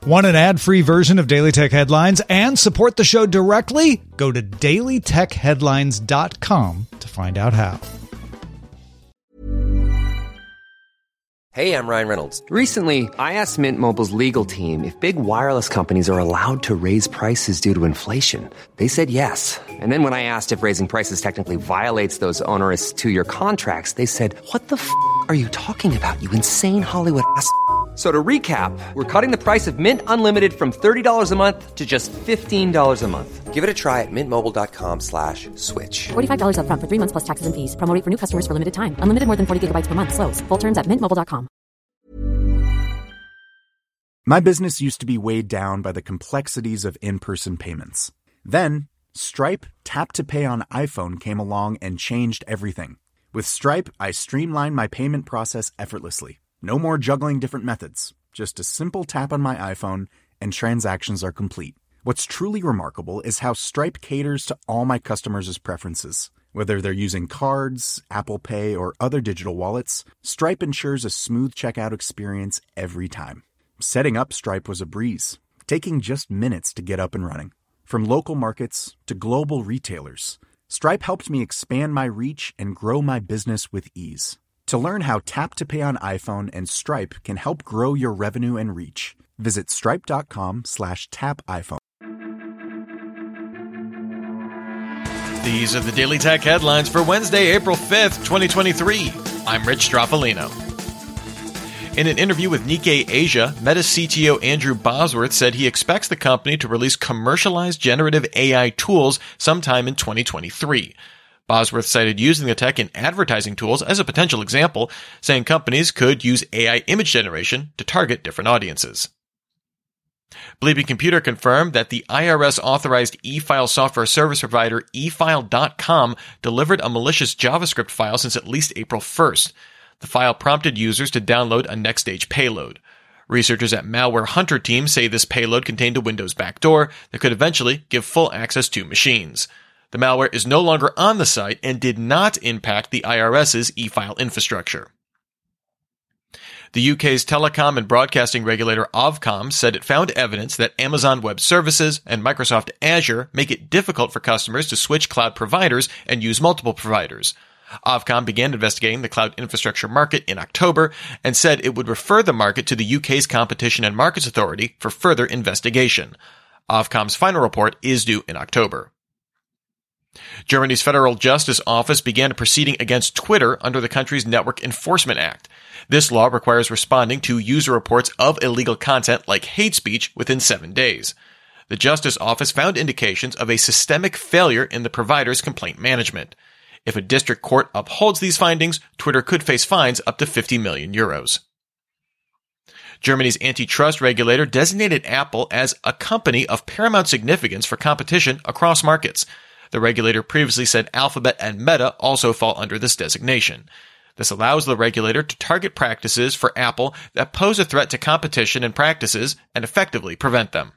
Want an ad-free version of Daily Tech Headlines and support the show directly? Go to dailytechheadlines.com to find out how. Hey, I'm Ryan Reynolds. Recently, I asked Mint Mobile's legal team if big wireless companies are allowed to raise prices due to inflation. They said yes. And then when I asked if raising prices technically violates those onerous 2-year contracts, they said, "What the f*** are you talking about, you insane Hollywood ass?" So to recap, we're cutting the price of Mint Unlimited from $30 a month to just $15 a month. Give it a try at mintmobile.com/switch. $45 up front for 3 months plus taxes and fees. Promo rate for new customers for limited time. Unlimited more than 40 gigabytes per month. Slows full terms at mintmobile.com. My business used to be weighed down by the complexities of in-person payments. Then, Stripe Tap to Pay on iPhone came along and changed everything. With Stripe, I streamlined my payment process effortlessly. No more juggling different methods. Just a simple tap on my iPhone and transactions are complete. What's truly remarkable is how Stripe caters to all my customers' preferences. Whether they're using cards, Apple Pay, or other digital wallets, Stripe ensures a smooth checkout experience every time. Setting up Stripe was a breeze, taking just minutes to get up and running. From local markets to global retailers, Stripe helped me expand my reach and grow my business with ease. To learn how Tap to Pay on iPhone and Stripe can help grow your revenue and reach, visit stripe.com/tapiphone. These are the Daily Tech headlines for Wednesday, April 5th, 2023. I'm Rich Straffolino. In an interview with Nikkei Asia, Meta CTO Andrew Bosworth said he expects the company to release commercialized generative AI tools sometime in 2023. Bosworth cited using the tech in advertising tools as a potential example, saying companies could use AI image generation to target different audiences. Bleeping Computer confirmed that the IRS-authorized e-file software service provider eFile.com delivered a malicious JavaScript file since at least April 1st. The file prompted users to download a next-stage payload. Researchers at Malware Hunter Team say this payload contained a Windows backdoor that could eventually give full access to machines. The malware is no longer on the site and did not impact the IRS's e-file infrastructure. The UK's telecom and broadcasting regulator Ofcom said it found evidence that Amazon Web Services and Microsoft Azure make it difficult for customers to switch cloud providers and use multiple providers. Ofcom began investigating the cloud infrastructure market in October and said it would refer the market to the UK's Competition and Markets Authority for further investigation. Ofcom's final report is due in October. Germany's Federal Justice Office began a proceeding against Twitter under the country's Network Enforcement Act. This law requires responding to user reports of illegal content like hate speech within 7 days. The Justice Office found indications of a systemic failure in the provider's complaint management. If a district court upholds these findings, Twitter could face fines up to 50 million euros. Germany's antitrust regulator designated Apple as a company of paramount significance for competition across markets. The regulator previously said Alphabet and Meta also fall under this designation. This allows the regulator to target practices for Apple that pose a threat to competition and practices and effectively prevent them.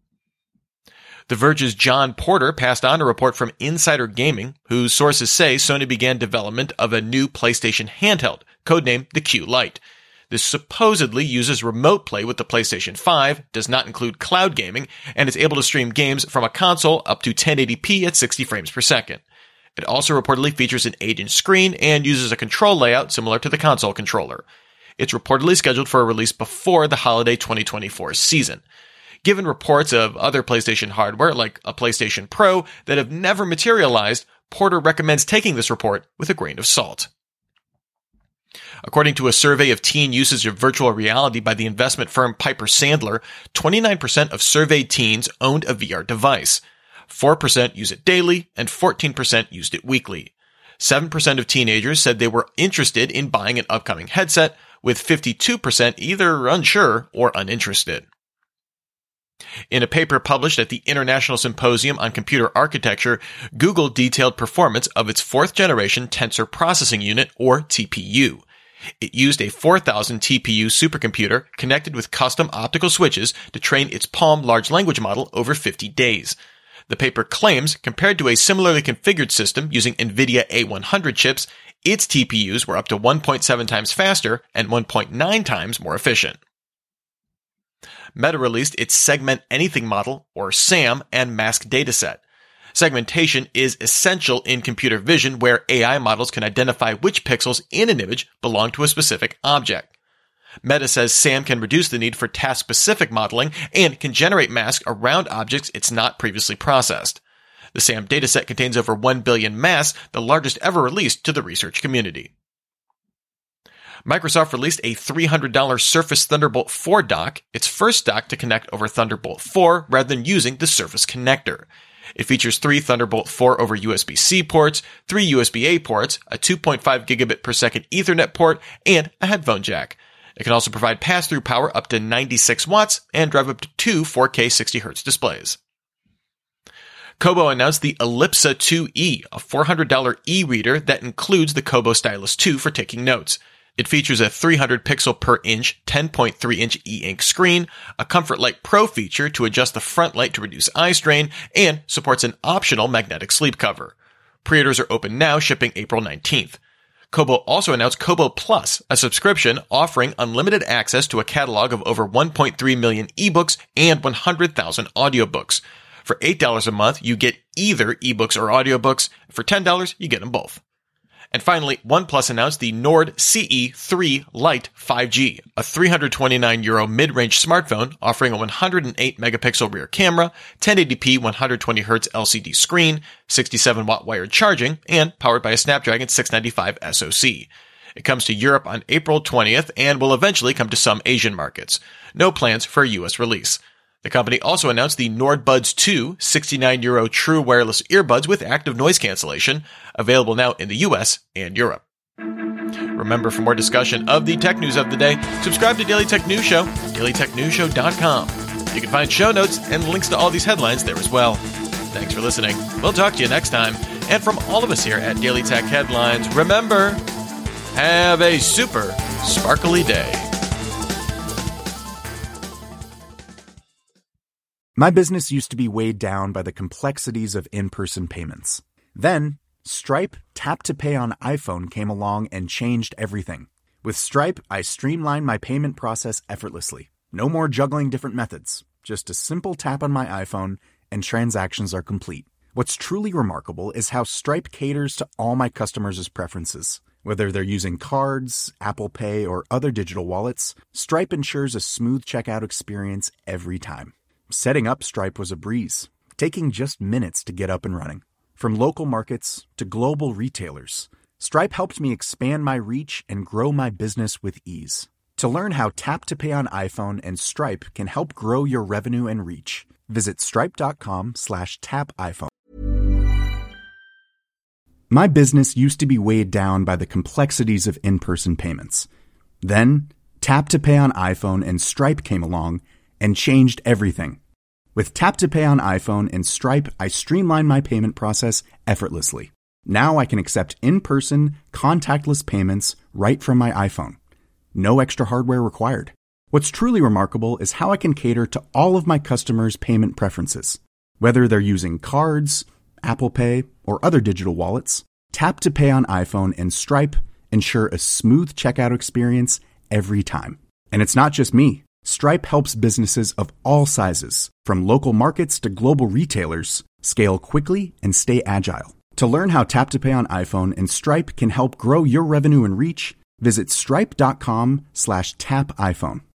The Verge's John Porter passed on a report from Insider Gaming, whose sources say Sony began development of a new PlayStation handheld, codenamed the Q Lite. This supposedly uses remote play with the PlayStation 5, does not include cloud gaming, and is able to stream games from a console up to 1080p at 60 frames per second. It also reportedly features an 8-inch screen and uses a control layout similar to the console controller. It's reportedly scheduled for a release before the holiday 2024 season. Given reports of other PlayStation hardware, like a PlayStation Pro, that have never materialized, Porter recommends taking this report with a grain of salt. According to a survey of teen usage of virtual reality by the investment firm Piper Sandler, 29% of surveyed teens owned a VR device. 4% use it daily, and 14% used it weekly. 7% of teenagers said they were interested in buying an upcoming headset, with 52% either unsure or uninterested. In a paper published at the International Symposium on Computer Architecture, Google detailed performance of its fourth-generation Tensor Processing Unit, or TPU. It used a 4,000 TPU supercomputer connected with custom optical switches to train its PaLM large language model over 50 days. The paper claims, compared to a similarly configured system using NVIDIA A100 chips, its TPUs were up to 1.7 times faster and 1.9 times more efficient. Meta released its Segment Anything model, or SAM, and mask dataset. Segmentation is essential in computer vision, where AI models can identify which pixels in an image belong to a specific object. Meta says SAM can reduce the need for task-specific modeling and can generate masks around objects it's not previously processed. The SAM dataset contains over 1 billion masks, the largest ever released to the research community. Microsoft released a $300 Surface Thunderbolt 4 dock, its first dock to connect over Thunderbolt 4 rather than using the Surface connector. It features 3 Thunderbolt 4 over USB-C ports, 3 USB-A ports, a 2.5 gigabit per second Ethernet port, and a headphone jack. It can also provide pass-through power up to 96 watts and drive up to 2 4K 60Hz displays. Kobo announced the Ellipsa 2e, a $400 e-reader that includes the Kobo Stylus 2 for taking notes. It features a 300 pixel per inch, 10.3 inch e-ink screen, a Comfort Light Pro feature to adjust the front light to reduce eye strain, and supports an optional magnetic sleep cover. Pre-orders are open now, shipping April 19th. Kobo also announced Kobo Plus, a subscription offering unlimited access to a catalog of over 1.3 million ebooks and 100,000 audiobooks. For $8 a month, you get either ebooks or audiobooks. For $10, you get them both. And finally, OnePlus announced the Nord CE3 Lite 5G, a €329 mid-range smartphone offering a 108 megapixel rear camera, 1080p 120Hz LCD screen, 67-watt wired charging, and powered by a Snapdragon 695 SoC. It comes to Europe on April 20th and will eventually come to some Asian markets. No plans for a US release. The company also announced the Nord Buds 2 €69 true wireless earbuds with active noise cancellation, available now in the US and Europe. Remember, for more discussion of the tech news of the day, subscribe to Daily Tech News Show, dailytechnewsshow.com. You can find show notes and links to all these headlines there as well. Thanks for listening. We'll talk to you next time. And from all of us here at Daily Tech Headlines, remember, have a super sparkly day. My business used to be weighed down by the complexities of in-person payments. Then, Stripe Tap to Pay on iPhone came along and changed everything. With Stripe, I streamlined my payment process effortlessly. No more juggling different methods. Just a simple tap on my iPhone and transactions are complete. What's truly remarkable is how Stripe caters to all my customers' preferences. Whether they're using cards, Apple Pay, or other digital wallets, Stripe ensures a smooth checkout experience every time. Setting up Stripe was a breeze, taking just minutes to get up and running. From local markets to global retailers, Stripe helped me expand my reach and grow my business with ease. To learn how Tap to Pay on iPhone and Stripe can help grow your revenue and reach, visit stripe.com/tapiphone. My business used to be weighed down by the complexities of in-person payments. Then, Tap to Pay on iPhone and Stripe came along and changed everything. With Tap to Pay on iPhone and Stripe, I streamlined my payment process effortlessly. Now I can accept in-person, contactless payments right from my iPhone. No extra hardware required. What's truly remarkable is how I can cater to all of my customers' payment preferences. Whether they're using cards, Apple Pay, or other digital wallets, Tap to Pay on iPhone and Stripe ensure a smooth checkout experience every time. And it's not just me. Stripe helps businesses of all sizes, from local markets to global retailers, scale quickly and stay agile. To learn how Tap to Pay on iPhone and Stripe can help grow your revenue and reach, visit stripe.com/tapiphone.